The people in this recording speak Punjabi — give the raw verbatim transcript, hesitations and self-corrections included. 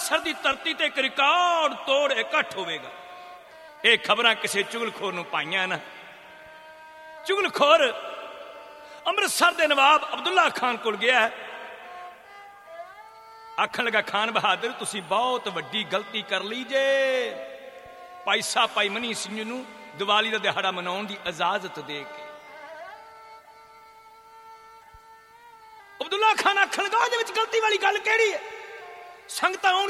ਅੰਮ੍ਰਿਤਸਰ ਦੀ ਧਰਤੀ ਤੇ ਇੱਕ ਰਿਕਾਰਡ ਤੋੜ ਇਕੱਠ ਹੋਵੇਗਾ। ਇਹ ਖਬਰਾਂ ਕਿਸੇ ਚੁਗਲਖੋਰ ਨੂੰ ਪਾਈਆਂ ਨਾ। ਚੁਗਲਖੋਰ ਅੰਮ੍ਰਿਤਸਰ ਦੇ ਨਵਾਬ ਅਬਦੁੱਲਾ ਖਾਨ ਕੋਲ ਗਿਆ। ਆਖਣ ਲੱਗਾ, ਖਾਨ ਬਹਾਦਰ ਤੁਸੀਂ ਬਹੁਤ ਵੱਡੀ ਗਲਤੀ ਕਰ ਲਈ ਜੇ। ਭਾਈ ਸਾਹਿਬ ਭਾਈ ਮਨੀ ਸਿੰਘ ਨੂੰ ਦੀਵਾਲੀ ਦਾ ਦਿਹਾੜਾ ਮਨਾਉਣ ਦੀ ਇਜਾਜ਼ਤ ਦੇ ਕੇ। ਅਬਦੁੱਲਾ ਖਾਨ ਆਖਣ ਲੱਗਾ, ਉਹਦੇ ਵਿੱਚ ਗਲਤੀ ਵਾਲੀ ਗੱਲ ਕਿਹੜੀ ਹੈ? ਸੰਗਤਾਂ